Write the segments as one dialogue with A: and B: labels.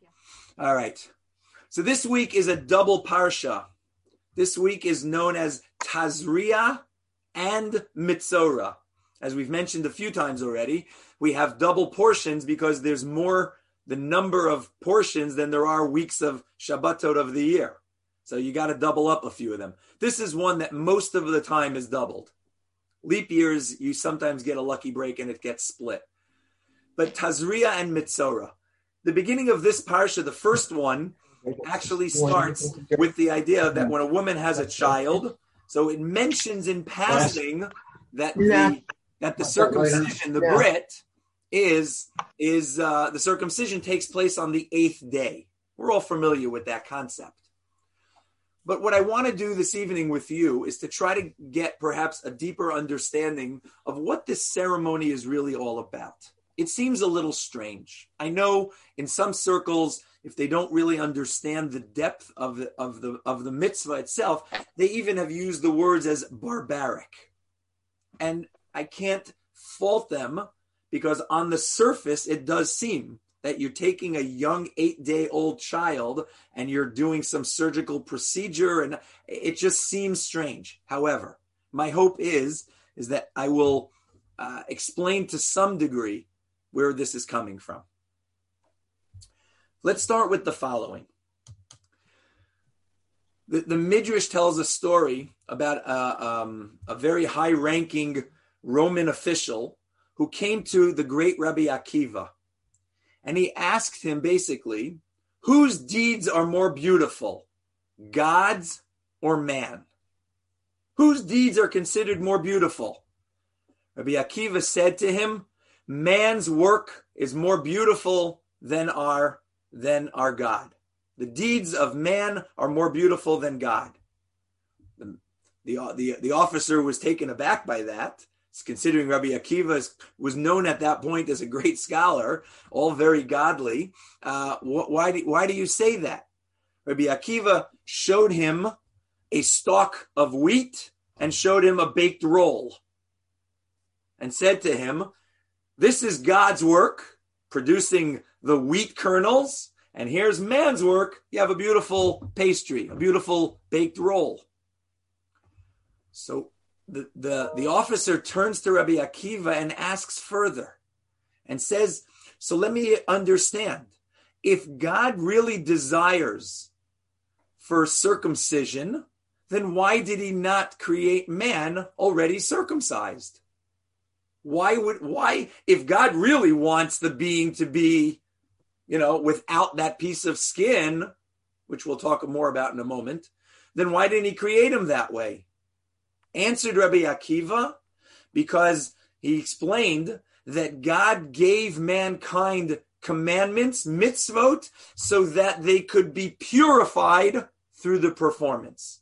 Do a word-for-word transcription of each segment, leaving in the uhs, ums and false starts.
A: All right. So this week is a double parsha. This week is known as Tazria and Mitzorah. As we've mentioned a few times already, we have double portions because there's more, the number of portions than there are weeks of Shabbatot of the year. So you got to double up a few of them. This is one that most of the time is doubled. Leap years, you sometimes get a lucky break and it gets split. But Tazria and Mitzorah. The beginning of this parsha, the first one, actually starts with the idea that when a woman has a child, so it mentions in passing that the, that the circumcision, the Brit, is, is uh, the circumcision takes place on the eighth day. We're all familiar with that concept. But what I want to do this evening with you is to try to get perhaps a deeper understanding of what this ceremony is really all about. It seems a little strange. I know in some circles, if they don't really understand the depth of the, of the, of the mitzvah itself, they even have used the words as barbaric. And I can't fault them because on the surface, it does seem that you're taking a young eight-day-old child and you're doing some surgical procedure, and it just seems strange. However, my hope is, is that I will uh, explain to some degree where this is coming from. Let's start with the following. The, the Midrash tells a story about a, um, a very high-ranking Roman official who came to the great Rabbi Akiva. And he asked him basically, whose deeds are more beautiful, God's or man? Whose deeds are considered more beautiful? Rabbi Akiva said to him, man's work is more beautiful than our, than our God. The deeds of man are more beautiful than God. The, the, the, the officer was taken aback by that, considering Rabbi Akiva was known at that point as a great scholar, all very godly. Uh, wh- why, do, why do you say that? Rabbi Akiva showed him a stalk of wheat and showed him a baked roll and said to him, this is God's work, producing the wheat kernels, and here's man's work. You have a beautiful pastry, a beautiful baked roll. So the, the, the officer turns to Rabbi Akiva and asks further and says, so let me understand. If God really desires for circumcision, then why did he not create man already circumcised? Why would, why, if God really wants the being to be, you know, without that piece of skin, which we'll talk more about in a moment, then why didn't he create him that way? Answered Rabbi Akiva, because he explained that God gave mankind commandments, mitzvot, so that they could be purified through the performance.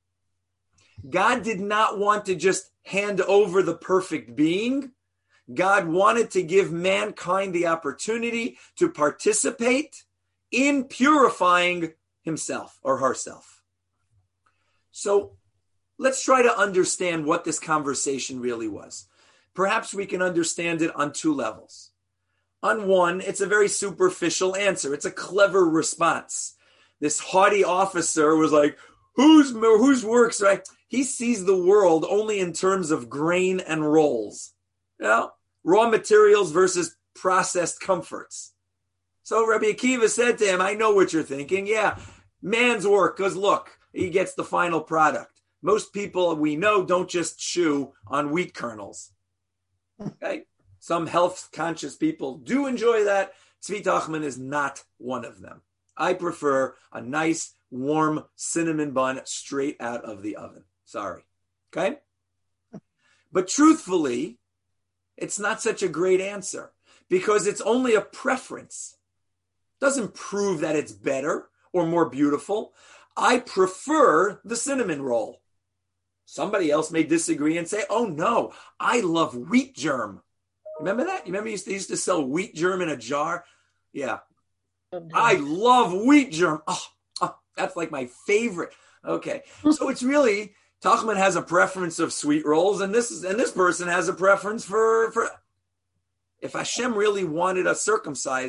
A: God did not want to just hand over the perfect being. God wanted to give mankind the opportunity to participate in purifying himself or herself. So let's try to understand what this conversation really was. Perhaps we can understand it on two levels. On one, it's a very superficial answer. It's a clever response. This haughty officer was like, whose, whose works, right? He sees the world only in terms of grain and rolls. You know, raw materials versus processed comforts. So Rabbi Akiva said to him, I know what you're thinking. Yeah, man's work, because look, he gets the final product. Most people we know don't just chew on wheat kernels. Okay? Some health-conscious people do enjoy that. Tzvi Tachman is not one of them. I prefer a nice, warm cinnamon bun straight out of the oven. Sorry. Okay? But truthfully, it's not such a great answer because it's only a preference. It doesn't prove that it's better or more beautiful. I prefer the cinnamon roll. Somebody else may disagree and say, oh no, I love wheat germ. Remember that? You remember they used to, used to sell wheat germ in a jar? Yeah. I love wheat germ. Oh, oh, that's like my favorite. Okay. So it's really, Tachman has a preference of sweet rolls, and this is, and this person has a preference for, for, if Hashem really wanted us circumcised,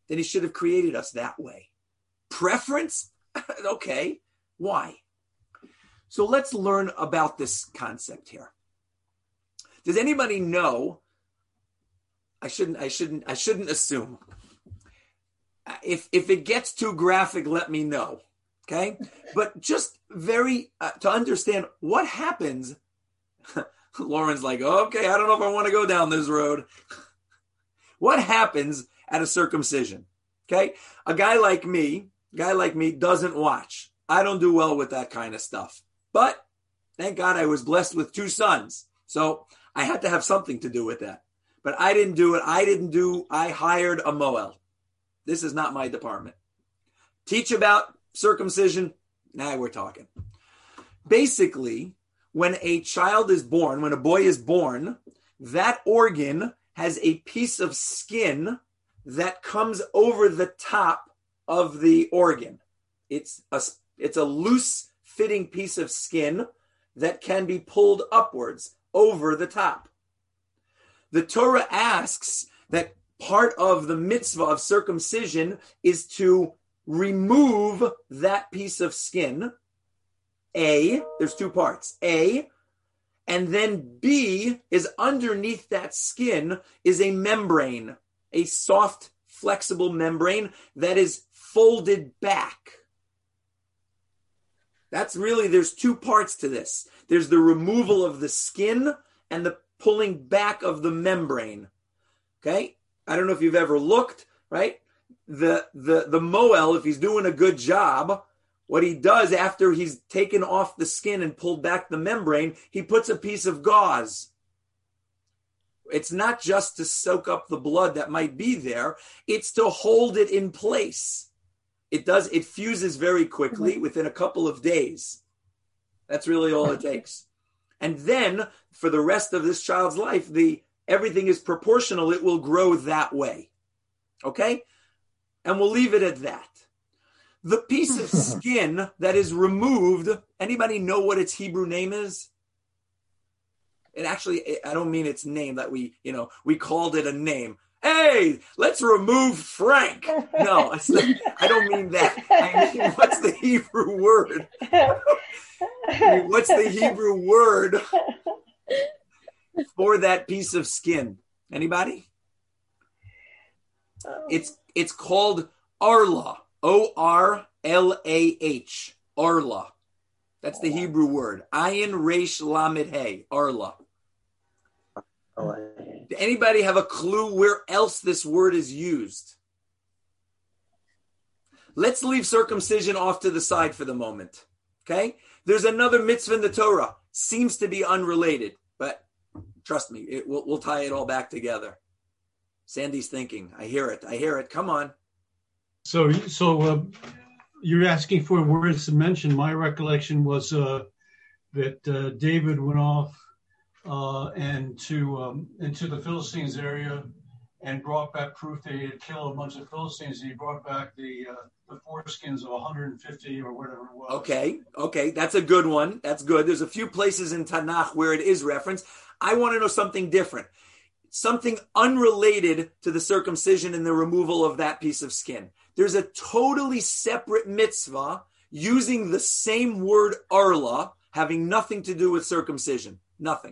A: then he should have created us that way. Preference? Okay. Why? So let's learn about this concept here. Does anybody know? I shouldn't, I shouldn't, I shouldn't assume. If, if it gets too graphic, let me know. Okay. But just very, uh, to understand what happens. Lauren's like, okay, I don't know if I want to go down this road. What happens at a circumcision? Okay. A guy like me, a guy like me doesn't watch. I don't do well with that kind of stuff. But thank God I was blessed with two sons. So I had to have something to do with that. But I didn't do it. I didn't do, I hired a Moel. This is not my department. Teach about circumcision. Now we're talking. Basically, when a child is born, when a boy is born, that organ has a piece of skin that comes over the top of the organ. It's a, it's a loose fitting piece of skin that can be pulled upwards over the top. The Torah asks that part of the mitzvah of circumcision is to remove that piece of skin. A, there's two parts. A, and then B is underneath that skin is a membrane, a soft, flexible membrane that is folded back. That's really, there's two parts to this. There's the removal of the skin and the pulling back of the membrane. Okay? I don't know if you've ever looked, right? The, the, the Moel, if he's doing a good job, what he does after he's taken off the skin and pulled back the membrane, he puts a piece of gauze. It's not just to soak up the blood that might be there. It's to hold it in place. It does, it fuses very quickly within a couple of days. That's really all it takes. And then for the rest of this child's life, the everything is proportional. It will grow that way. Okay? And we'll leave it at that. The piece of skin that is removed, anybody know what its Hebrew name is? It actually, I don't mean its name that we, you know, we called it a name. Hey, let's remove Frank. No, it's not, I don't mean that. I mean, what's the Hebrew word? I mean, what's the Hebrew word for that piece of skin? Anybody? It's it's called arlah. O R L A H. Arlah. That's the Hebrew word. Ayin Resh Lamed Hey. Arlah. Do anybody have a clue where else this word is used? Let's leave circumcision off to the side for the moment. Okay? There's another mitzvah in the Torah. Seems to be unrelated, but trust me, it, we'll, we'll tie it all back together. Sandy's thinking. I hear it. I hear it. Come on.
B: So, so uh, you're asking for words to mention. My recollection was uh, that uh, David went off uh, and to um, into the Philistines area and brought back proof that he had killed a bunch of Philistines. And he brought back the uh, the foreskins of one hundred fifty or whatever it was.
A: Okay, okay, that's a good one. That's good. There's a few places in Tanakh where it is referenced. I want to know something different. Something unrelated to the circumcision and the removal of that piece of skin. There's a totally separate mitzvah using the same word arlah, having nothing to do with circumcision. Nothing.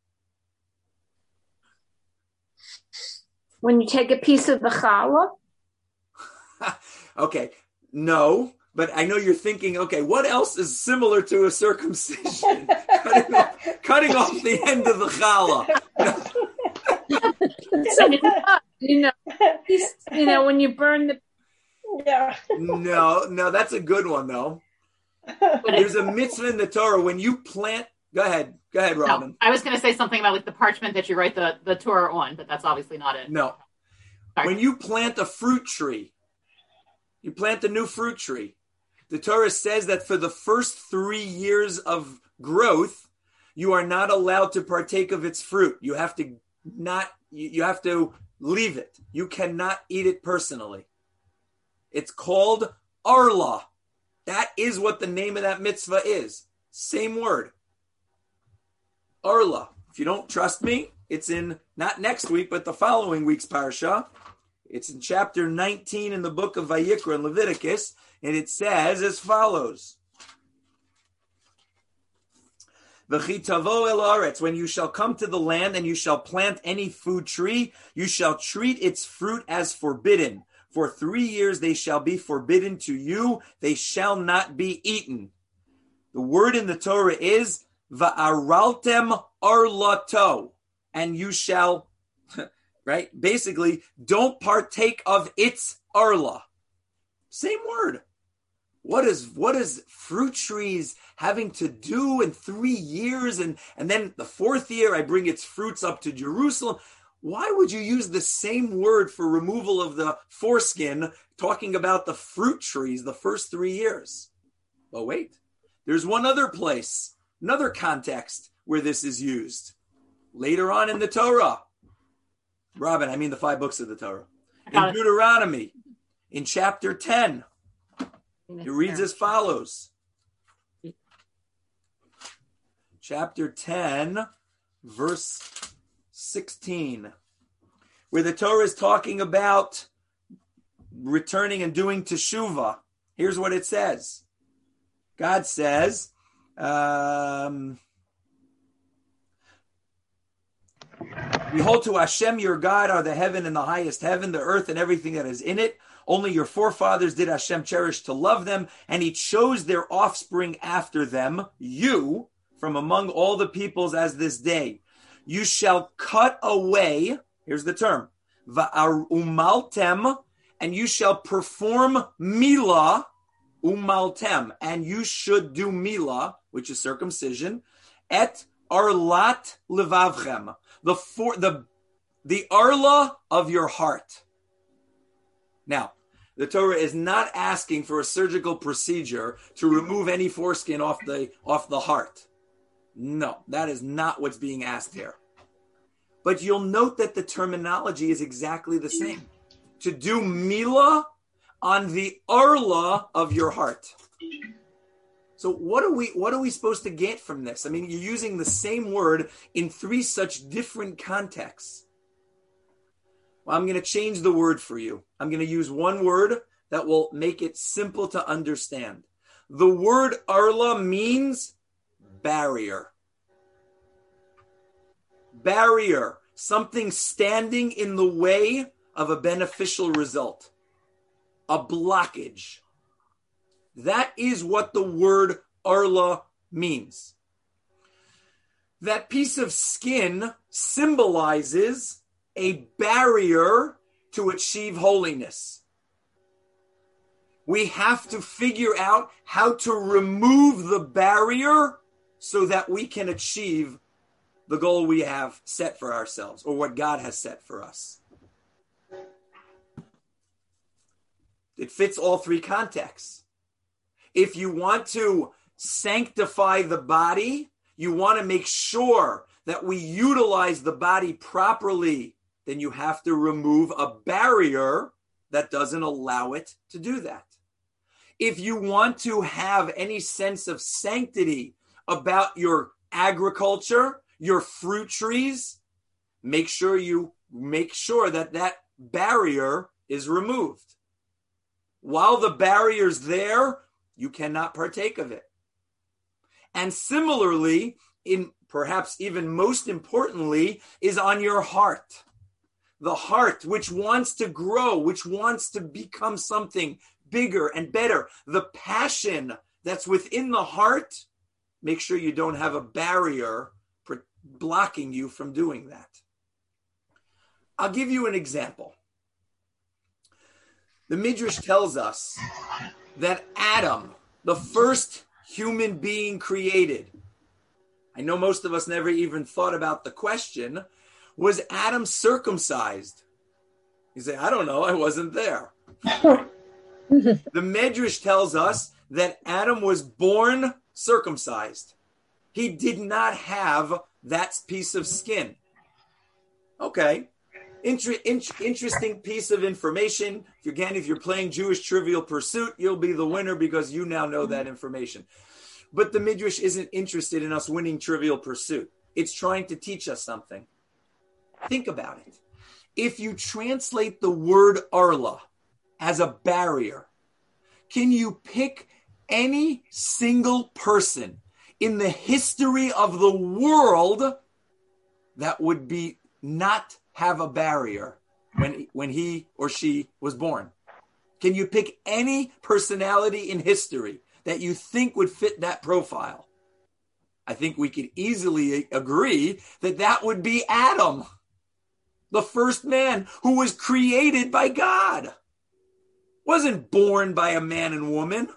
C: When you take a piece of the challah?
A: Okay, no, but I know you're thinking, okay, what else is similar to a circumcision? cutting, off, cutting off the end of the challah.
C: So, you know, you know, when you burn the
D: Yeah.
A: No, no, that's a good one though. There's a mitzvah in the Torah when you plant. Go ahead, go ahead, Robin.
E: No, I was going to say something about like the parchment that you write the, the Torah on, but that's obviously not it.
A: No,
E: Sorry.
A: When you plant a fruit tree, you plant a new fruit tree. The Torah says that for the first three years of growth, you are not allowed to partake of its fruit. You have to not. You have to leave it. You cannot eat it personally. It's called arlah. That is what the name of that mitzvah is. Same word. Arlah. If you don't trust me, it's in not next week, but the following week's parsha. It's in chapter nineteen in the book of Vayikra in Leviticus, and it says as follows. V'chitavo el aretz, when you shall come to the land and you shall plant any food tree, you shall treat its fruit as forbidden. For three years they shall be forbidden to you. They shall not be eaten. The word in the Torah is va'araltem arlato, and you shall, right? Basically, don't partake of its arla. Same word. What is what is fruit trees having to do in three years? And, and then the fourth year, I bring its fruits up to Jerusalem. Why would you use the same word for removal of the foreskin, talking about the fruit trees the first three years? But wait, there's one other place, another context where this is used. Later on in the Torah. Robin, I mean the five books of the Torah. In Deuteronomy, in chapter ten. It reads as follows. Chapter ten, verse sixteen, where the Torah is talking about returning and doing teshuvah. Here's what it says. God says, um, behold, to Hashem your God are the heaven and the highest heaven, the earth and everything that is in it. Only your forefathers did Hashem cherish to love them, and he chose their offspring after them, you, from among all the peoples as this day. You shall cut away, here's the term, va'ar umaltem, and you shall perform milah, umaltem, and you should do milah, which is circumcision, et arlat levavchem, the for, the the arla of your heart. Now, the Torah is not asking for a surgical procedure to remove any foreskin off the off the heart. No, that is not what's being asked here. But you'll note that the terminology is exactly the same. To do milah on the arla of your heart. So what are we what are we supposed to get from this? I mean, you're using the same word in three such different contexts. Well, I'm going to change the word for you. I'm going to use one word that will make it simple to understand. The word arla means barrier. Barrier, something standing in the way of a beneficial result. A blockage. That is what the word arla means. That piece of skin symbolizes a barrier to achieve holiness. We have to figure out how to remove the barrier so that we can achieve the goal we have set for ourselves, or what God has set for us. It fits all three contexts. If you want to sanctify the body, you want to make sure that we utilize the body properly, then you have to remove a barrier that doesn't allow it to do that. If you want to have any sense of sanctity about your agriculture, your fruit trees, make sure you make sure that that barrier is removed. While the barrier's there, you cannot partake of it. And similarly, in perhaps even most importantly, is on your heart. The heart, which wants to grow, which wants to become something bigger and better. The passion that's within the heart, make sure you don't have a barrier blocking you from doing that. I'll give you an example. The Midrash tells us that Adam, the first human being created, I know most of us never even thought about the question, was Adam circumcised? You say, I don't know, I wasn't there. The Midrash tells us that Adam was born circumcised. He did not have that piece of skin. Okay. Inter- int- interesting piece of information. If again, if you're playing Jewish Trivial Pursuit, you'll be the winner because you now know that information. But the Midrash isn't interested in us winning Trivial Pursuit. It's trying to teach us something. Think about it. if you translate the word arla as a barrier, can you pick any single person in the history of the world that would be not have a barrier when, when he or she was born? Can you pick any personality in history that you think would fit that profile? I think we could easily agree that that would be Adam, the first man who was created by God. Wasn't born by a man and woman.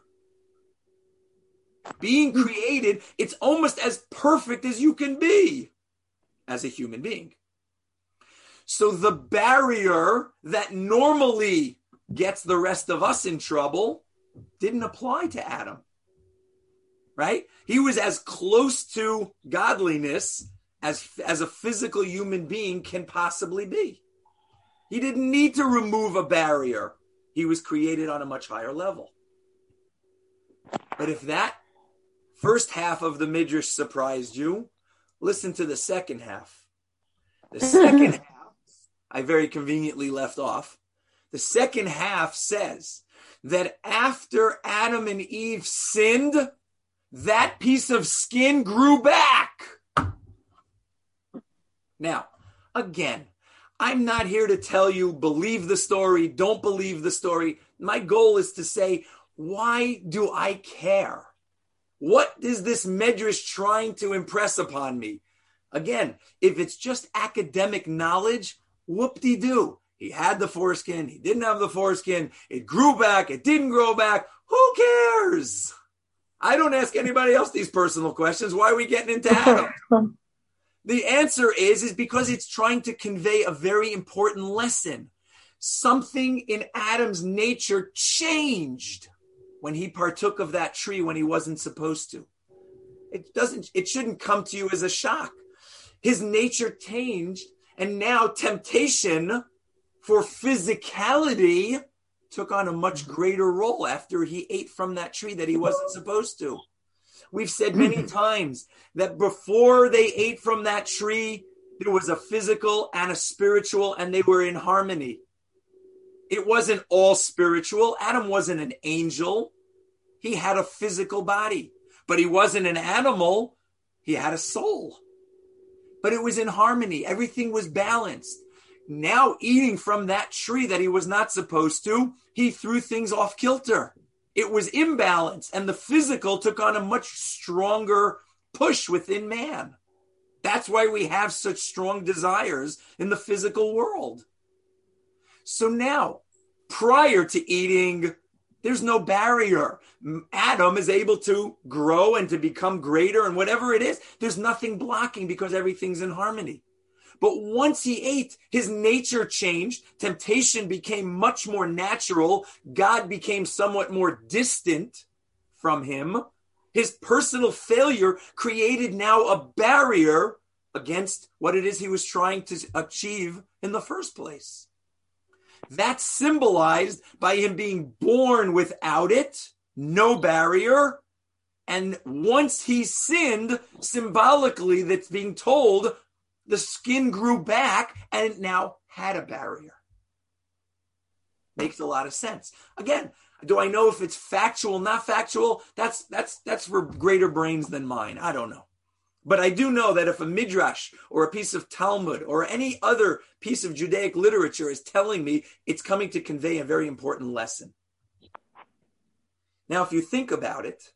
A: Being created, it's almost as perfect as you can be as a human being. So the barrier that normally gets the rest of us in trouble didn't apply to Adam, right? He was as close to godliness as, as a physical human being can possibly be. He didn't need to remove a barrier. He was created on a much higher level. But if that first half of the Midrash surprised you, listen to the second half. The second half, I very conveniently left off. The second half says that after Adam and Eve sinned, that piece of skin grew back. Now, again, I'm not here to tell you believe the story, don't believe the story. My goal is to say, why do I care? What is this Medrash trying to impress upon me? Again, if it's just academic knowledge, whoop-de-doo. He had the foreskin, he didn't have the foreskin, it grew back, it didn't grow back. Who cares? I don't ask anybody else these personal questions. Why are we getting into Adam? The answer is, is because it's trying to convey a very important lesson. Something in Adam's nature changed when he partook of that tree when he wasn't supposed to. It doesn't, it shouldn't come to you as a shock. His nature changed, and now temptation for physicality took on a much greater role after he ate from that tree that he wasn't supposed to. We've said many times that before they ate from that tree, there was a physical and a spiritual, and they were in harmony. It wasn't all spiritual. Adam wasn't an angel. He had a physical body, but he wasn't an animal. He had a soul, but it was in harmony. Everything was balanced. Now eating from that tree that he was not supposed to, he threw things off kilter. It was imbalance, and the physical took on a much stronger push within man. That's why we have such strong desires in the physical world. So now, prior to eating, there's no barrier. Adam is able to grow and to become greater, and whatever it is, there's nothing blocking because everything's in harmony. But once he ate, his nature changed. Temptation became much more natural. God became somewhat more distant from him. His personal failure created now a barrier against what it is he was trying to achieve in the first place. That's symbolized by him being born without it, no barrier. And once he sinned, symbolically, that's being told, the skin grew back and it now had a barrier. Makes a lot of sense. Again, do I know if it's factual, not factual? That's that's that's for greater brains than mine. I don't know. But I do know that if a midrash or a piece of Talmud or any other piece of Judaic literature is telling me, it's coming to convey a very important lesson. Now, if you think about it,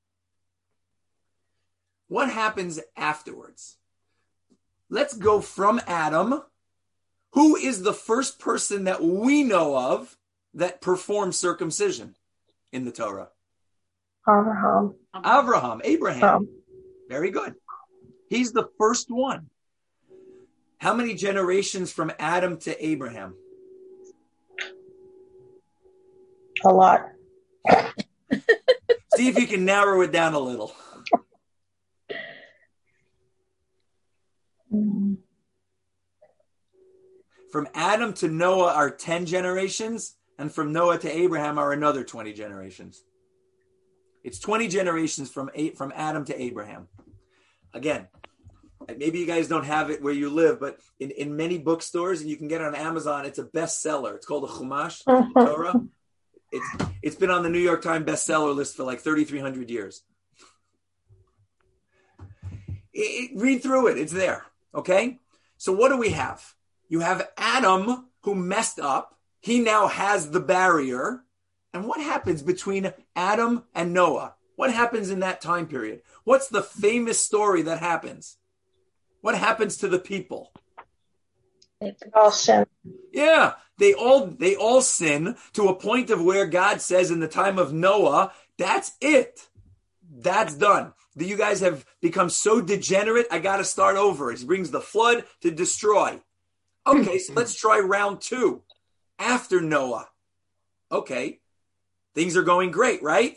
A: what happens afterwards? Let's go from Adam. Who is the first person that we know of that performed circumcision in the Torah?
D: Abraham.
A: Abraham, Abraham.
D: Um,
A: Very good. He's the first one. How many generations from Adam to Abraham?
D: a lot.
A: See if you can narrow it down a little. From Adam to Noah are ten generations, and from Noah to Abraham are another twenty generations. It's twenty generations from eight, from Adam to Abraham. Again, maybe you guys don't have it where you live, but in, in many bookstores, and you can get it on Amazon, it's a bestseller. It's called the Chumash, the Torah. It's it's been on the New York Times bestseller list for like thirty-three hundred years. It, it, read through it. It's there. Okay? So what do we have? You have Adam who messed up. He now has the barrier. And what happens between Adam and Noah? What happens in that time period? What's the famous story that happens? What happens to the people?
D: They all sin.
A: Yeah, they all they all sin to a point of where God says in the time of Noah, that's it. That's done. You guys have become so degenerate, I got to start over. He brings the flood to destroy. Okay, so let's try round two. After Noah. Okay, things are going great, right?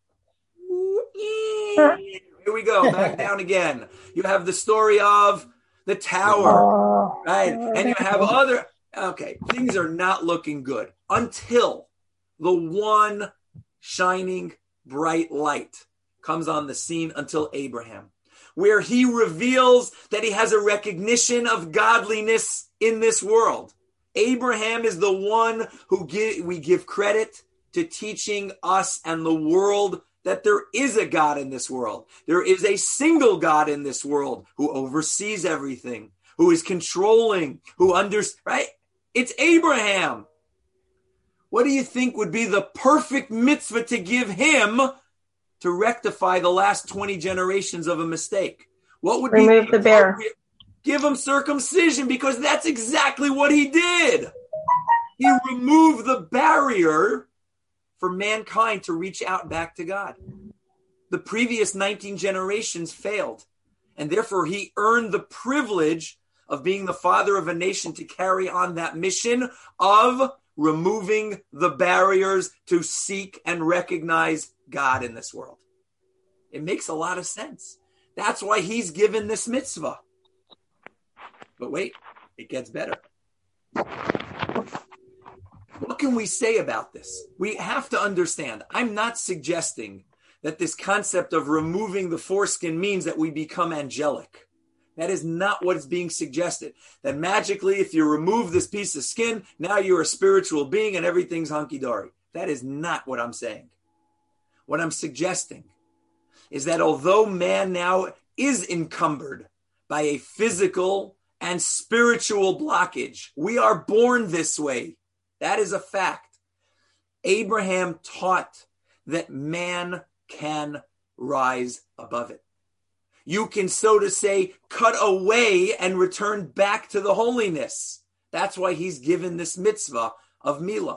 A: Here we go, back down again. You have the story of the tower,
D: Oh,
A: right? And you have other, okay, things are not looking good until the one shining bright light comes on the scene, until Abraham, where he reveals that he has a recognition of godliness in this world. Abraham is the one who give, we give credit to teaching us and the world that there is a God in this world. There is a single God in this world who oversees everything, who is controlling, who understands, right? It's Abraham. What do you think would be the perfect mitzvah to give him to rectify the last twenty generations of a mistake? What would
D: remove
A: be
D: the bear?
A: Give him circumcision, because that's exactly what he did. He removed the barrier for mankind to reach out back to God. The previous nineteen generations failed, and therefore he earned the privilege of being the father of a nation to carry on that mission of removing the barriers to seek and recognize God in this world. It makes a lot of sense. That's why he's given this mitzvah. But wait, it gets better. What can we say about this? We have to understand, I'm not suggesting that this concept of removing the foreskin means that we become angelic. That is not what is being suggested. That magically, if you remove this piece of skin, now you're a spiritual being and everything's hunky-dory. That is not what I'm saying. What I'm suggesting is that although man now is encumbered by a physical and spiritual blockage, we are born this way. That is a fact. Abraham taught that man can rise above it. You can, so to say, cut away and return back to the holiness. That's why he's given this mitzvah of Milah.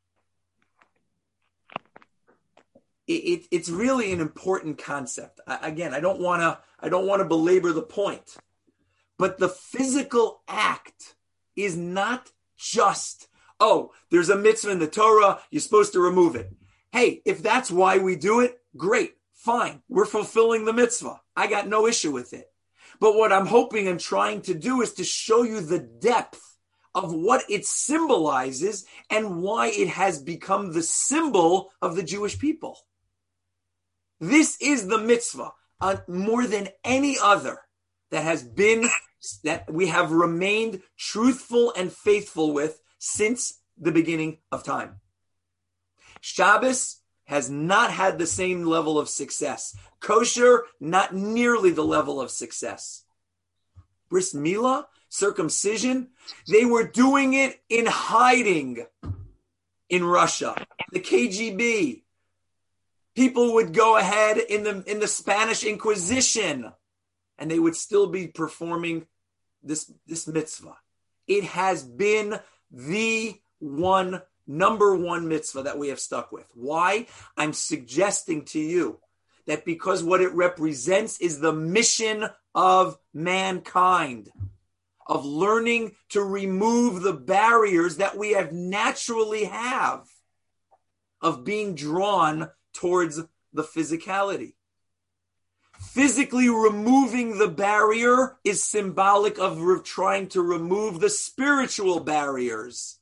A: It, it, it's really an important concept. I, again, I don't want to I don't want to belabor the point, but the physical act is not just, oh, there's a mitzvah in the Torah, you're supposed to remove it. Hey, if that's why we do it, great, fine. We're fulfilling the mitzvah. I got no issue with it. But what I'm hoping and trying to do is to show you the depth of what it symbolizes and why it has become the symbol of the Jewish people. This is the mitzvah, uh, more than any other, that has been, that we have remained truthful and faithful with since the beginning of time. Shabbos has not had the same level of success. Kosher, not nearly the level of success. Bris Milah, circumcision, they were doing it in hiding in Russia, the K G B. People would go ahead in the in the Spanish Inquisition, and they would still be performing this, this mitzvah. It has been the one, number one mitzvah that we have stuck with. Why? I'm suggesting to you that because what it represents is the mission of mankind, of learning to remove the barriers that we have naturally have, of being drawn towards the physicality. Physically removing the barrier is symbolic of re- trying to remove the spiritual barriers.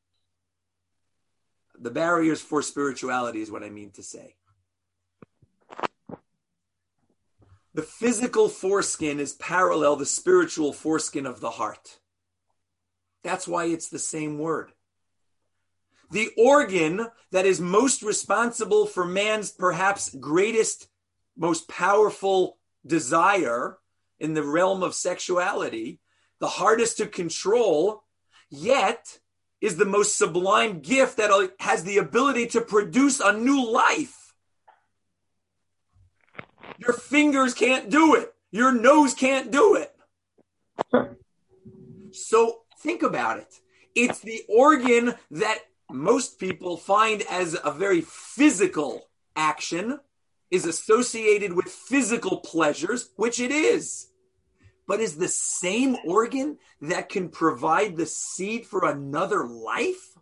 A: The barriers for spirituality is what I mean to say. The physical foreskin is parallel the spiritual foreskin of the heart. That's why it's the same word. The organ that is most responsible for man's perhaps greatest, most powerful desire in the realm of sexuality, the hardest to control, yet is the most sublime gift that has the ability to produce a new life. Your fingers can't do it. Your nose can't do it. So think about it. It's the organ that most people find as a very physical action, is associated with physical pleasures, which it is, but is the same organ that can provide the seed for another life?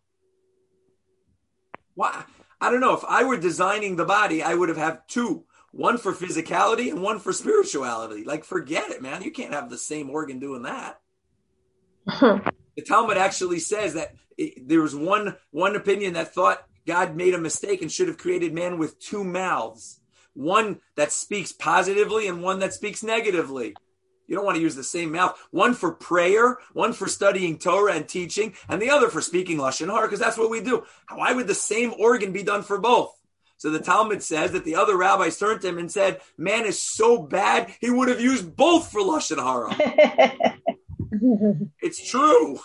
A: Why? I don't know. If I were designing the body, I would have had two, one for physicality and one for spirituality. Like, forget it, man. You can't have the same organ doing that. The Talmud actually says that it, there was one, one opinion that thought God made a mistake and should have created man with two mouths. One that speaks positively and one that speaks negatively. You don't want to use the same mouth. One for prayer, one for studying Torah and teaching, and the other for speaking Lashon Hara, because that's what we do. Why would the same organ be done for both? So the Talmud says that the other rabbis turned to him and said, man is so bad, he would have used both for Lashon Hara. It's true.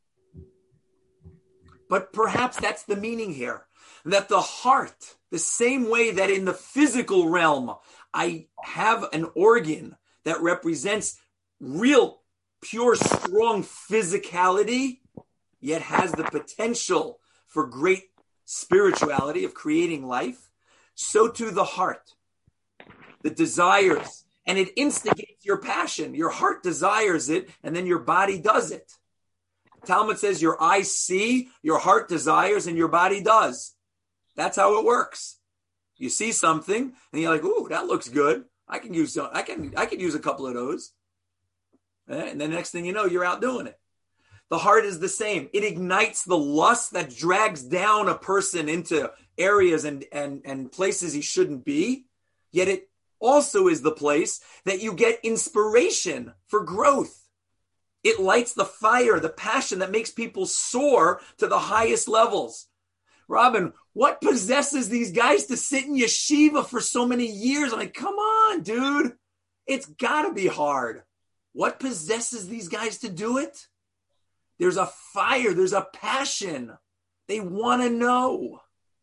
A: But perhaps that's the meaning here, that the heart, the same way that in the physical realm, I have an organ that represents real, pure, strong physicality, yet has the potential for great spirituality of creating life, so too the heart, the desires, and it instigates your passion. Your heart desires it, and then your body does it. Talmud says your eyes see, your heart desires, and your body does. That's how it works. You see something, and you're like, "Ooh, that looks good. I can use some, I can I can use a couple of those." And the next thing you know, you're out doing it. The heart is the same. It ignites the lust that drags down a person into areas and and and places he shouldn't be. Yet it also is the place that you get inspiration for growth. It lights the fire, the passion that makes people soar to the highest levels. Robin, what possesses these guys to sit in yeshiva for so many years? I'm like, come on, dude. It's got to be hard. What possesses these guys to do it? There's a fire. There's a passion. They want to know.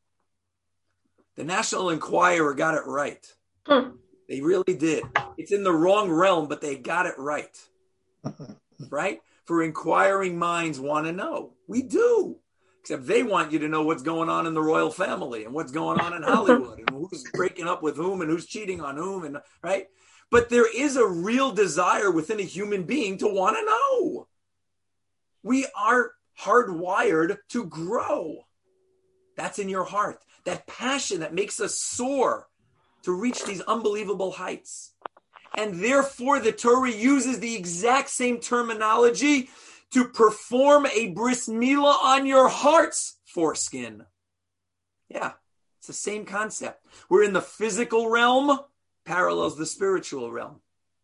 A: The National Enquirer got it right. Hmm. They really did. It's in the wrong realm, but they got it right. Right? For inquiring minds want to know. We do. Except they want you to know what's going on in the royal family and what's going on in Hollywood and who's breaking up with whom and who's cheating on whom, and right? But there is a real desire within a human being to want to know. We are hardwired to grow. That's in your heart. That passion that makes us soar to reach these unbelievable heights. And therefore, the Torah uses the exact same terminology to perform a bris milah on your heart's foreskin. Yeah, it's the same concept. We're in the physical realm, parallels the spiritual realm.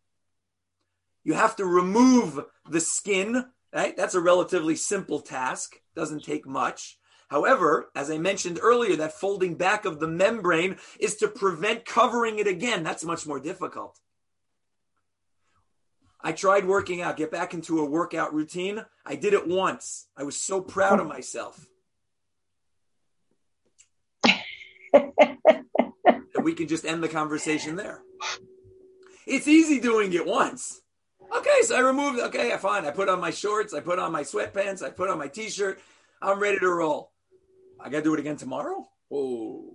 A: You have to remove the skin, right? That's a relatively simple task. Doesn't take much. However, as I mentioned earlier, that folding back of the membrane is to prevent covering it again. That's much more difficult. I tried working out, get back into a workout routine. I did it once. I was so proud of myself. And we can just end the conversation there. It's easy doing it once. Okay, so I removed, okay, fine. I put on my shorts. I put on my sweatpants. I put on my t-shirt. I'm ready to roll. I got to do it again tomorrow? Oh.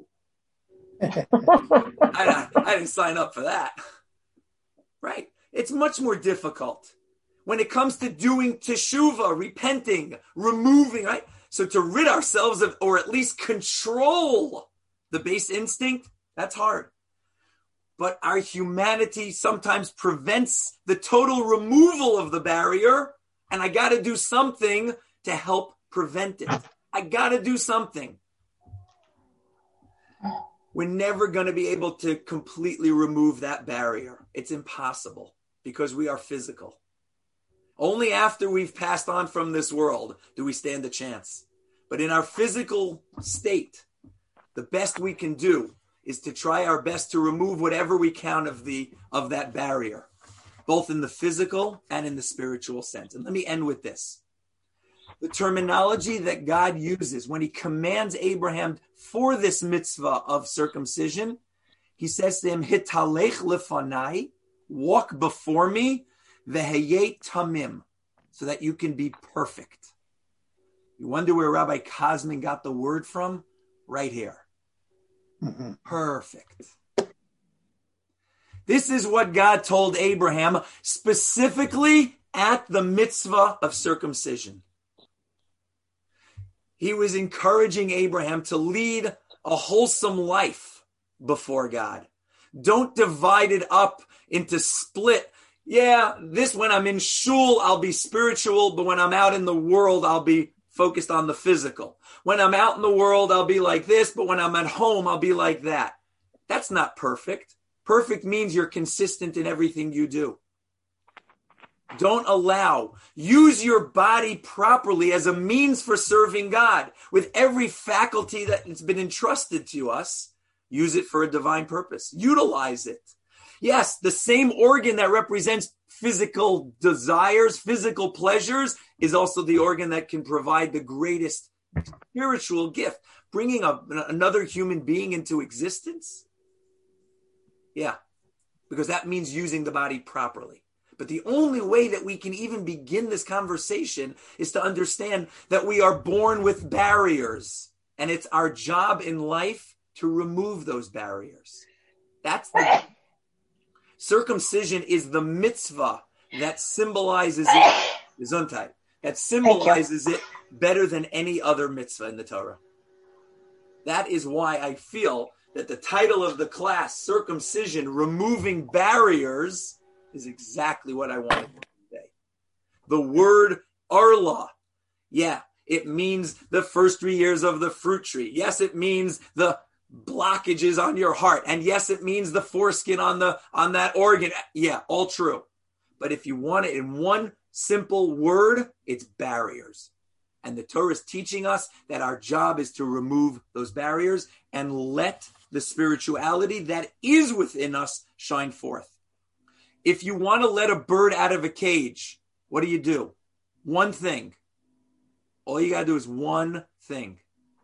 A: I, I didn't sign up for that. Right? It's much more difficult when it comes to doing teshuvah, repenting, removing, right? So to rid ourselves of, or at least control the base instinct, that's hard. But our humanity sometimes prevents the total removal of the barrier, and I got to do something to help prevent it. I got to do something. we're never going to be able to completely remove that barrier. It's impossible because we are physical. Only after we've passed on from this world do we stand a chance. But in our physical state, the best we can do is to try our best to remove whatever we can of the of that barrier, both in the physical and in the spiritual sense. And let me end with this. The terminology that God uses when he commands Abraham for this mitzvah of circumcision, he says to him, Hitalech lefanai, walk before me, veheyeh tamim, so that you can be perfect. You wonder where Rabbi Kazman got the word from? Right here. Mm-hmm. Perfect. This is what God told Abraham specifically at the mitzvah of circumcision. He was encouraging Abraham to lead a wholesome life before God. Don't divide it up into split. Yeah, this when I'm in shul, I'll be spiritual, but when I'm out in the world, I'll be focused on the physical. When I'm out in the world, I'll be like this, but when I'm at home, I'll be like that. That's not perfect. Perfect means you're consistent in everything you do. Don't allow. Use your body properly as a means for serving God. With every faculty that's been entrusted to us, use it for a divine purpose. Utilize it. Yes, the same organ that represents physical desires, physical pleasures, is also the organ that can provide the greatest spiritual gift. Bringing a, another human being into existence. Yeah, because that means using the body properly. But the only way that we can even begin this conversation is to understand that we are born with barriers. And it's our job in life to remove those barriers. That's the circumcision is the mitzvah that symbolizes it, Gesundheit, that symbolizes it better than any other mitzvah in the Torah. That is why I feel that the title of the class, Circumcision, Removing Barriers, is exactly what I wanted to say. The word arla, yeah, it means the first three years of the fruit tree. Yes, it means the blockages on your heart. And yes, it means the foreskin on the on that organ. Yeah, all true. But if you want it in one simple word, it's barriers. And the Torah is teaching us that our job is to remove those barriers and let the spirituality that is within us shine forth. If you want to let a bird out of a cage, what do you do? One thing. All you got to do is one thing.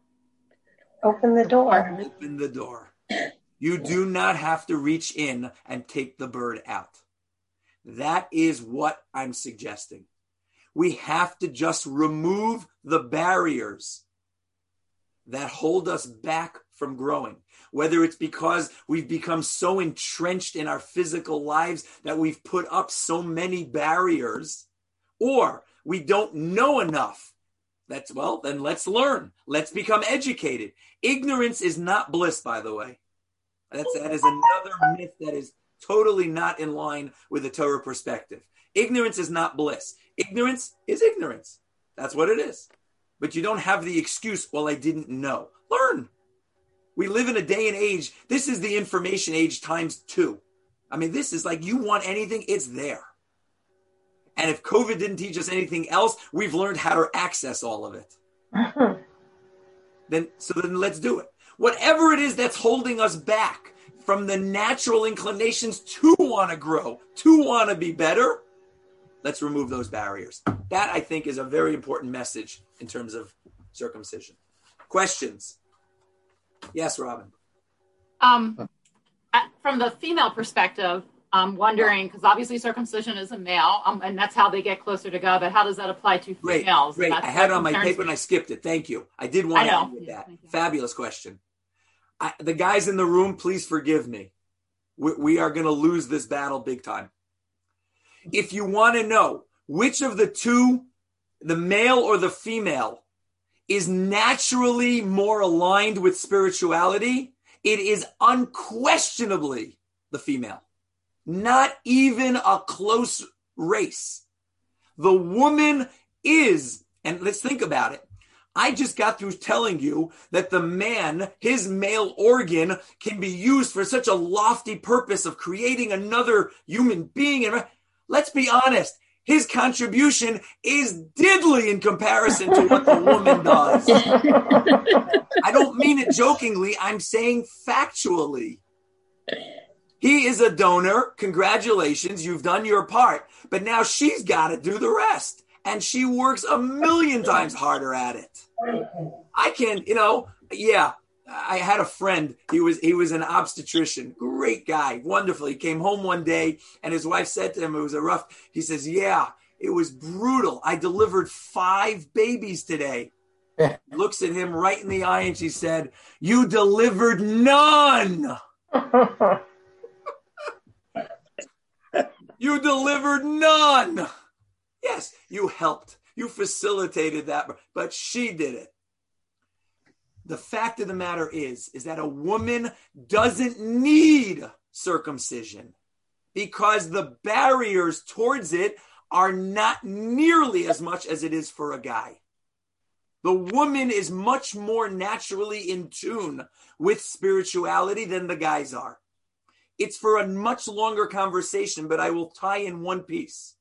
D: Open the door.
A: Open the door. You do not have to reach in and take the bird out. That is what I'm suggesting. We have to just remove the barriers that hold us back from growing. Whether it's because we've become so entrenched in our physical lives that we've put up so many barriers, or we don't know enough. That's, well, then let's learn. Let's become educated. Ignorance is not bliss, by the way. That's, that is another myth that is totally not in line with the Torah perspective. Ignorance is not bliss. Ignorance is ignorance. That's what it is. But you don't have the excuse, well, I didn't know. Learn. We live in a day and age. This is the information age times two. I mean, this is like you want anything, it's there. And if COVID didn't teach us anything else, we've learned how to access all of it. Uh-huh. Then, so then let's do it. Whatever it is that's holding us back from the natural inclinations to want to grow, to want to be better, let's remove those barriers. That, I think, is a very important message in terms of circumcision. Questions? Yes, Robin.
E: Um, from the female perspective, I'm wondering, because obviously circumcision is a male, um, and that's how they get closer to God, but how does that apply to females?
A: Great, great. I had it on my paper and I skipped it. Thank you. I did want to end with that. Fabulous question. I, the guys in the room, please forgive me. We, we are going to lose this battle big time. If you want to know which of the two, the male or the female, is naturally more aligned with spirituality, it is unquestionably the female. Not even a close race. The woman is, and let's think about it, I just got through telling you that the man, his male organ, can be used for such a lofty purpose of creating another human being. And let's be honest, his contribution is diddly in comparison to what the woman does. I don't mean it jokingly. I'm saying factually. He is a donor. Congratulations. You've done your part. But now she's got to do the rest. And she works a million times harder at it. I can, you know, yeah. I had a friend. He was he was an obstetrician. Great guy. Wonderful. He came home one day and his wife said to him, it was a rough, he says, yeah, it was brutal. I delivered five babies today. Looks at him right in the eye and she said, you delivered none. You delivered none. Yes, you helped. You facilitated that, but she did it. The fact of the matter is, is that a woman doesn't need circumcision because the barriers towards it are not nearly as much as it is for a guy. The woman is much more naturally in tune with spirituality than the guys are. It's for a much longer conversation, but I will tie in one piece.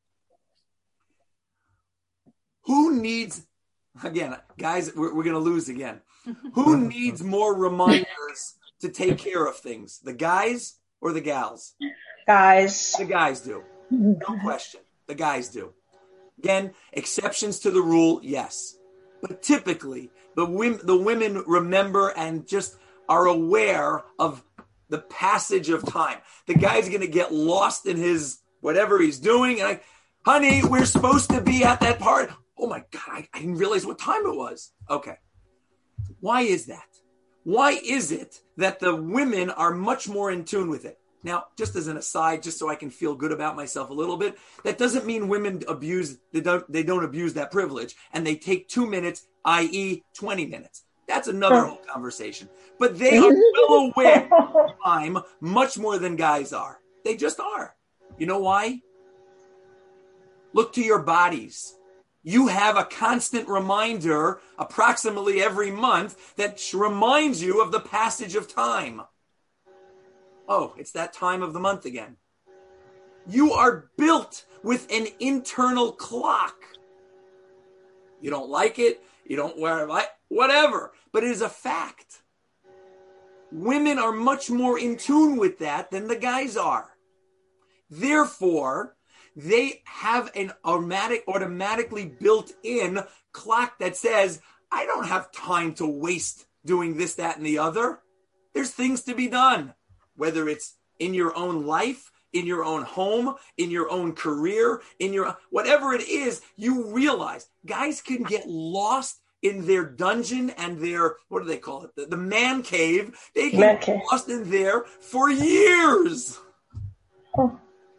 A: Who needs, again, guys, we're, we're going to lose again. Who needs more reminders to take care of things? The guys or the gals?
D: Guys.
A: The guys do. No question. The guys do. Again, exceptions to the rule, yes. But typically, the women, the women remember and just are aware of the passage of time. The guy's going to get lost in his whatever he's doing. And I, honey, we're supposed to be at that part. Oh my God, I, I didn't realize what time it was. Okay. Why is that? Why is it that the women are much more in tune with it? Now, just as an aside, just so I can feel good about myself a little bit, that doesn't mean women abuse, they don't, they don't abuse that privilege and they take two minutes, that is twenty minutes. That's another whole conversation. But they are well aware of time much more than guys are. They just are. You know why? Look to your bodies. You have a constant reminder approximately every month that reminds you of the passage of time. Oh, it's that time of the month again. You are built with an internal clock. You don't like it. You don't wear it, whatever. But it is a fact. Women are much more in tune with that than the guys are. Therefore, they have an automatic, automatically built-in clock that says, I don't have time to waste doing this, that, and the other. There's things to be done, whether it's in your own life, in your own home, in your own career, in your, whatever it is, you realize guys can get lost in their dungeon and their, what do they call it? The, the man cave. They can
D: Man
A: get
D: cave.
A: lost in there for years.
D: Oh.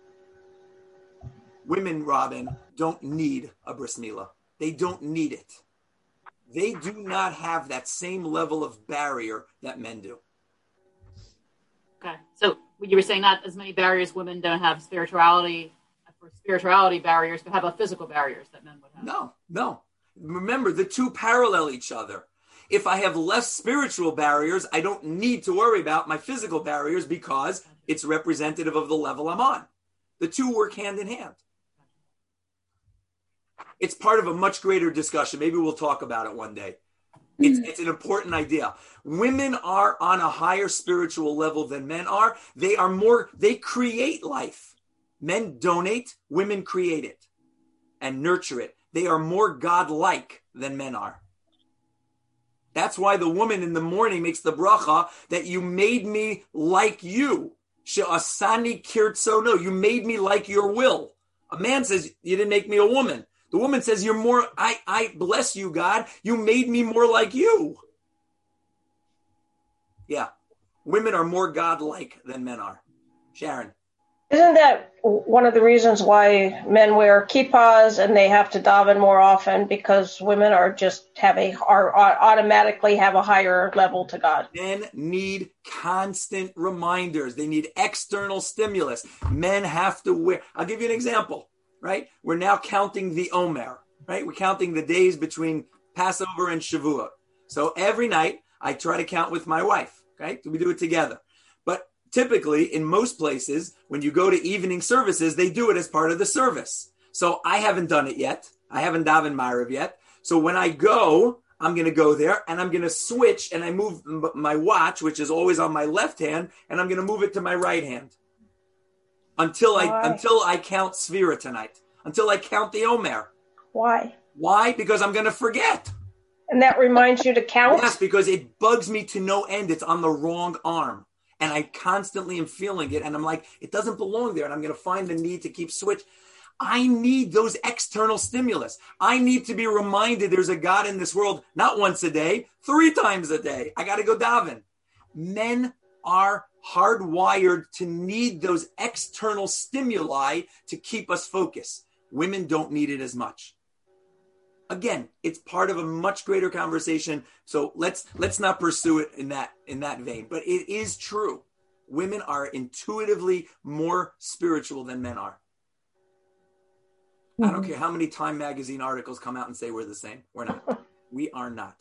A: Women, Robin, don't need a bris milah. They don't need it. They do not have that same level of barrier that men do.
E: Okay. So you were saying not as many barriers women don't have spirituality, for spirituality barriers, but how about physical barriers that men would have?
A: No, no. Remember, the two parallel each other. If I have less spiritual barriers, I don't need to worry about my physical barriers because it's representative of the level I'm on. The two work hand in hand. It's part of a much greater discussion. Maybe we'll talk about it one day. It's, it's an important idea. Women are on a higher spiritual level than men are. They are more, they create life. Men donate, women create it and nurture it. They are more God-like than men are. That's why the woman in the morning makes the bracha that you made me like you. She'asani kirtzono. You made me like your will. A man says, you didn't make me a woman. The woman says, you're more, I, I bless you, God. You made me more like you. Yeah. Women are more God-like than men are. Sharon.
D: Isn't that one of the reasons why men wear kippahs and they have to daven more often because women are just have a are automatically have a higher level to God?
A: Men need constant reminders. They need external stimulus. Men have to wear. I'll give you an example, right? We're now counting the Omer, right? We're counting the days between Passover and Shavuot. So every night I try to count with my wife. Okay, we do it together. But typically, in most places, when you go to evening services, they do it as part of the service. So I haven't done it yet. I haven't davened Ma'ariv yet. So when I go, I'm going to go there and I'm going to switch and I move my watch, which is always on my left hand, and I'm going to move it to my right hand until I
D: Why?
A: until I count Sphira tonight, until I count the Omer.
D: Why?
A: Why? Because I'm going to forget.
D: And that reminds you to count?
A: Yes, because it bugs me to no end. It's on the wrong arm. And I constantly am feeling it. And I'm like, it doesn't belong there. And I'm going to find the need to keep switch. I need those external stimulus. I need to be reminded there's a God in this world, not once a day, three times a day. I got to go daven. Men are hardwired to need those external stimuli to keep us focused. Women don't need it as much. Again, it's part of a much greater conversation. So let's let's not pursue it in that in that vein. But it is true. Women are intuitively more spiritual than men are. I don't care how many Time magazine articles come out and say we're the same. We're not. We are not.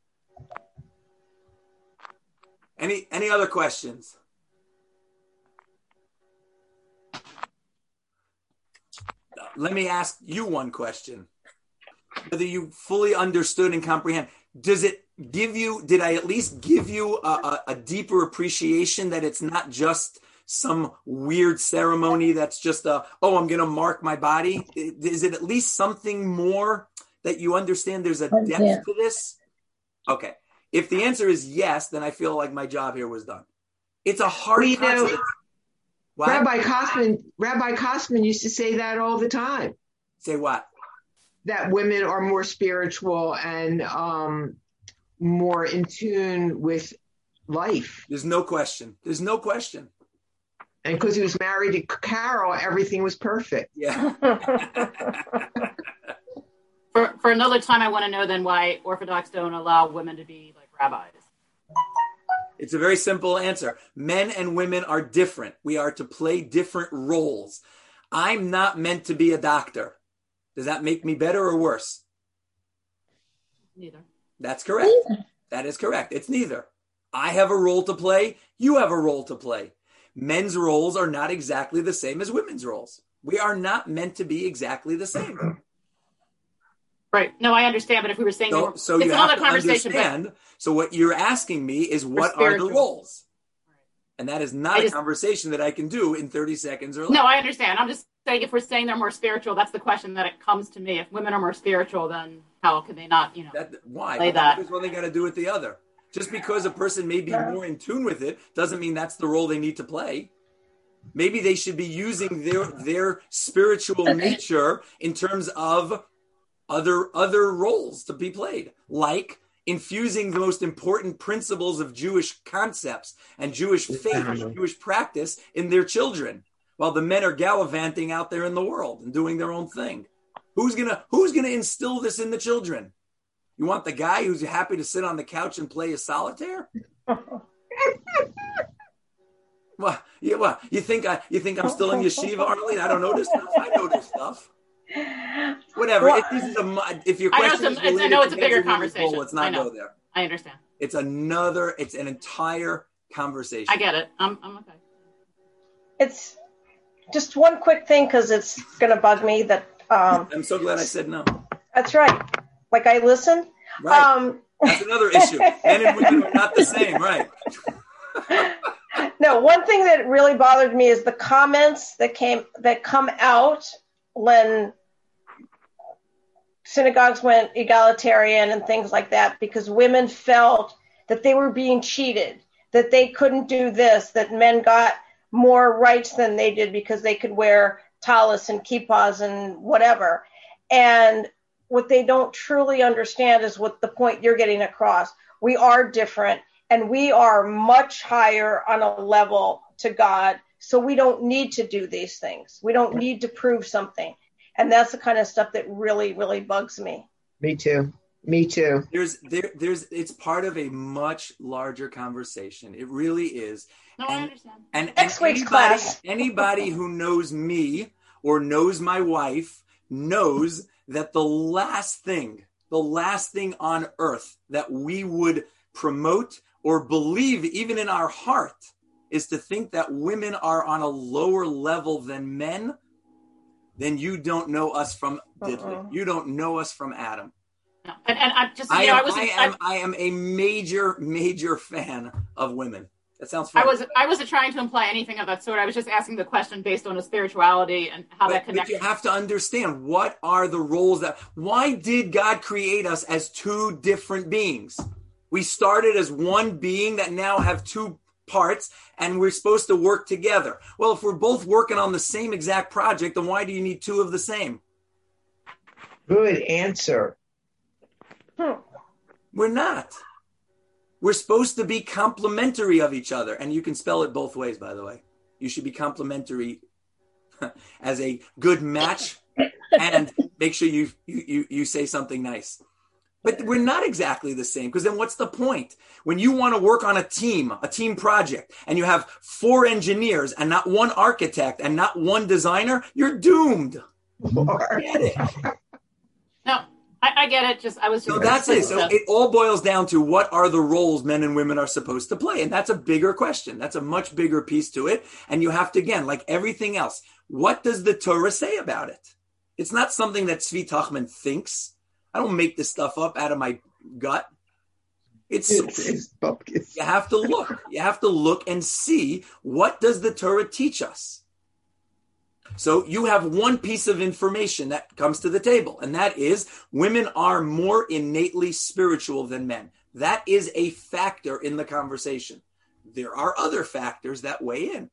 A: Any any other questions? Let me ask you one question. Whether you fully understood and comprehend, does it give you, did I at least give you a, a, a deeper appreciation that it's not just some weird ceremony that's just a, oh, I'm going to mark my body? Is it at least something more that you understand there's a depth yeah. to this? Okay. If the answer is yes, then I feel like my job here was done. It's a hard
F: well, you
A: concept.
F: know, Rabbi Kosman, Rabbi Kosman used to say that all the time.
A: Say what?
F: That women are more spiritual and um, more in tune with life.
A: There's no question. There's no question.
F: And because he was married to Carol, everything was perfect.
A: Yeah.
E: for for another time, I want to know then why Orthodox don't allow women to be like rabbis.
A: It's a very simple answer. Men and women are different. We are to play different roles. I'm not meant to be a doctor. Does that make me better or worse?
E: Neither.
A: That's correct. Neither. That is correct. It's neither. I have a role to play. You have a role to play. Men's roles are not exactly the same as women's roles. We are not meant to be exactly the same.
E: Right. No, I understand. But if we were saying,
A: so,
E: were,
A: so
E: it's
A: you
E: another
A: have to
E: conversation.
A: Understand.
E: But
A: so what you're asking me is what are the roles? And that is not just, a conversation that I can do in thirty seconds or less.
E: No, I understand. I'm just saying if we're saying they're more spiritual, that's the question that it comes to me. If women are more spiritual, then how can they not, you know,
A: that, why?
E: play that?
A: Because one they got to do with the other. Just because a person may be more in tune with it doesn't mean that's the role they need to play. Maybe they should be using their their spiritual nature in terms of other other roles to be played, like infusing the most important principles of Jewish concepts and Jewish faith, Jewish practice in their children, while the men are gallivanting out there in the world and doing their own thing. Who's gonna Who's gonna instill this in the children? You want the guy who's happy to sit on the couch and play a solitaire? Well, yeah, well, you think I you think I'm still in yeshiva, Arlene? I don't know this stuff. I know this stuff. Whatever.
D: Well,
A: if this is a if your question
E: I know,
A: is
E: some, I know it's a bigger
A: poll,
E: conversation.
A: let's not
E: I know.
A: go there.
E: I understand.
A: It's another. It's an entire conversation.
E: I get it. I'm I'm okay.
D: It's just one quick thing because it's going to bug me that. Um,
A: I'm so glad I said no.
D: That's right. Like I listen.
A: Right.
D: Um,
A: That's another issue. Men and women are not the same, right?
D: No, one thing that really bothered me is the comments that came that come out when synagogues went egalitarian and things like that, because women felt that they were being cheated, that they couldn't do this, that men got more rights than they did because they could wear talis and kippahs and whatever. And what they don't truly understand is what the point you're getting across. We are different, and we are much higher on a level to God, so we don't need to do these things. We don't need to prove something. And that's the kind of stuff that really, really bugs me.
F: Me too. Me too.
A: There's, there, there's, it's part of a much larger conversation. It really is.
E: No,
A: and,
E: I understand.
A: And, and
D: Next week's
A: anybody,
D: class.
A: anybody who knows me or knows my wife knows that the last thing the last thing on earth that we would promote or believe, even in our heart, is to think that women are on a lower level than men, then you don't know us from Diddley. Uh-uh. You don't know us from Adam.
E: No. And, and I just, you
A: I,
E: know,
A: am,
E: I, was,
A: I,
E: I,
A: am, I am a major, major fan of women. That sounds funny.
E: I wasn't, I wasn't trying to imply anything of that sort. I was just asking the question based on a spirituality and how
A: but,
E: that connects.
A: But you have to understand, what are the roles that, why did God create us as two different beings? We started as one being that now have two parts, and we're supposed to work together. Well, if we're both working on the same exact project, then why do you need two of the same?
F: Good answer.
A: Hmm. We're not. We're supposed to be complementary of each other. And you can spell it both ways, by the way. You should be complementary as a good match, and make sure you, you, you say something nice. But we're not exactly the same, because then what's the point? When you want to work on a team, a team project, and you have four engineers and not one architect and not one designer, you're doomed. Get it.
E: No, I, I get it. Just I was just.
A: So that's it. So it all boils down to, what are the roles men and women are supposed to play? And that's a bigger question. That's a much bigger piece to it. And you have to, again, like everything else, what does the Torah say about it? It's not something that Tzvi Tachman thinks. I don't make this stuff up out of my gut. It's, it's you have to look. You have to look and see, what does the Torah teach us? So you have one piece of information that comes to the table, and that is, women are more innately spiritual than men. That is a factor in the conversation. There are other factors that weigh in.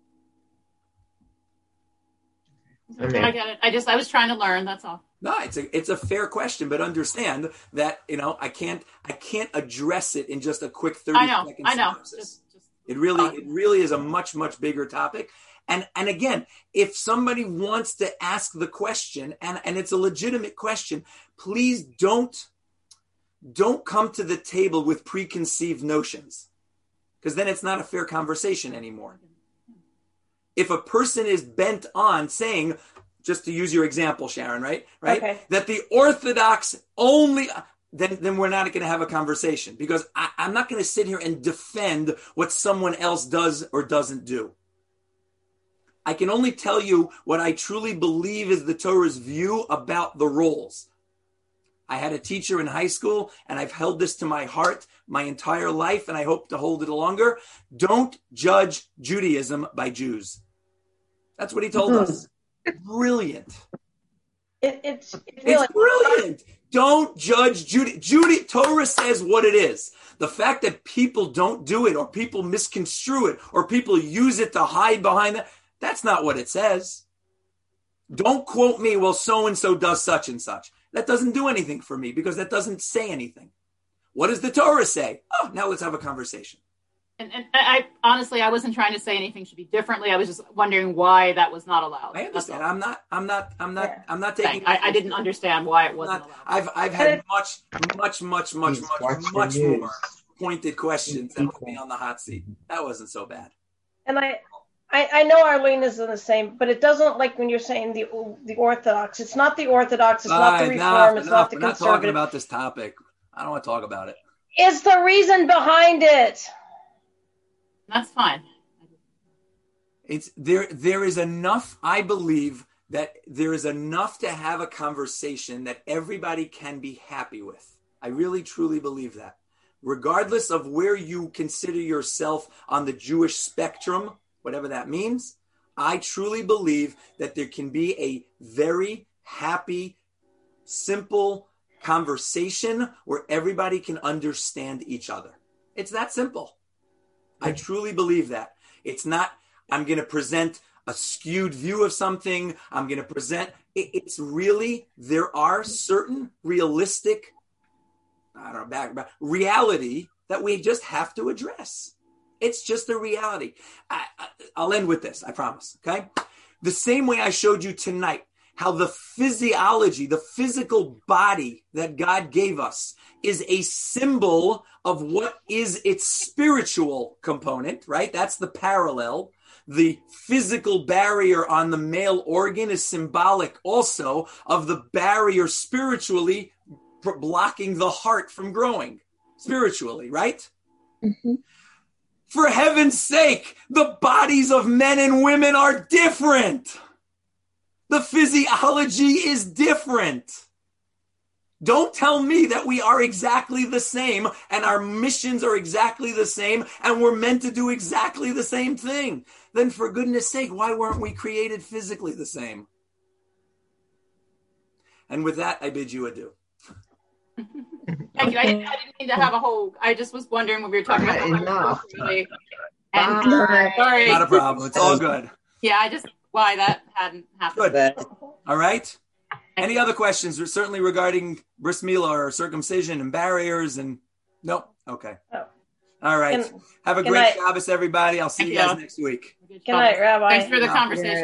E: I get it. I just, I was trying to learn. That's all.
A: No, it's a it's a fair question, but understand that, you know, I can't I can't address it in just a quick thirty
E: I know,
A: second
E: I know.
A: synopsis.
E: Just, just,
A: it really it really is a much much bigger topic. And and again, if somebody wants to ask the question, and, and it's a legitimate question, please don't don't come to the table with preconceived notions, because then it's not a fair conversation anymore. If a person is bent on saying, just to use your example, Sharon, right? Right?
D: Okay.
A: That the Orthodox only, then, then we're not going to have a conversation, because I, I'm not going to sit here and defend what someone else does or doesn't do. I can only tell you what I truly believe is the Torah's view about the roles. I had a teacher in high school, and I've held this to my heart my entire life, and I hope to hold it longer. Don't judge Judaism by Jews. That's what he told mm-hmm. us. Brilliant.
D: It, it's, it's, really-
A: it's brilliant. Don't judge Judy. Judy, Torah says what it is. The fact that people don't do it, or people misconstrue it, or people use it to hide behind it, that's not what it says. Don't quote me, well, so-and-so does such and such. That doesn't do anything for me, because that doesn't say anything. What does the Torah say? Oh, now let's have a conversation.
E: And, and I honestly, I wasn't trying to say anything should be differently. I was just wondering why that was not allowed.
A: I understand. I'm not. I'm not. I'm not. I'm not taking.
E: I, I didn't understand why it wasn't
A: not,
E: allowed.
A: I've I've had much, much, much, much, much, much more pointed questions that put me on the hot seat. That wasn't so bad.
D: And I, I, I know Arlene is in the same, but it doesn't, like when you're saying the the Orthodox. It's not the Orthodox. It's not the Reform.
A: Enough,
D: it's
A: enough.
D: not the
A: We're not
D: Conservative.
A: talking about this topic. I don't want to talk about it.
D: It's the reason behind it.
E: That's fine.
A: It's there. There is enough. I believe that there is enough to have a conversation that everybody can be happy with. I really, truly believe that, regardless of where you consider yourself on the Jewish spectrum, whatever that means. I truly believe that there can be a very happy, simple conversation where everybody can understand each other. It's that simple. I truly believe that. It's not, I'm going to present a skewed view of something. I'm going to present, it, it's really, there are certain realistic, I don't know, back, back, reality that we just have to address. It's just a reality. I, I, I'll end with this, I promise, okay? The same way I showed you tonight, how the physiology, the physical body that God gave us is a symbol of what is its spiritual component, right? That's the parallel. The physical barrier on the male organ is symbolic also of the barrier spiritually blocking the heart from growing spiritually, right?
G: Mm-hmm.
A: For heaven's sake, the bodies of men and women are different. The physiology is different. Don't tell me that we are exactly the same and our missions are exactly the same and we're meant to do exactly the same thing. Then for goodness sake, why weren't we created physically the same? And with that, I bid you adieu.
E: Thank you. I didn't, I didn't mean to have a whole, I just was wondering when we were talking about
F: Enough.
E: really, and
G: Bye.
E: sorry.
A: Not a problem. It's all good.
E: Yeah, I just, why that hadn't happened.
A: Good. All right. Any other questions, certainly regarding bris milah or circumcision and barriers? And no, okay.
D: Oh.
A: All right.
D: Can-
A: Have a
D: can
A: great
D: I-
A: Shabbos, everybody. I'll see
E: Thank
A: you guys
E: you.
A: next week.
D: Good night, Rabbi.
E: Thanks for the
A: Yeah.
E: conversation.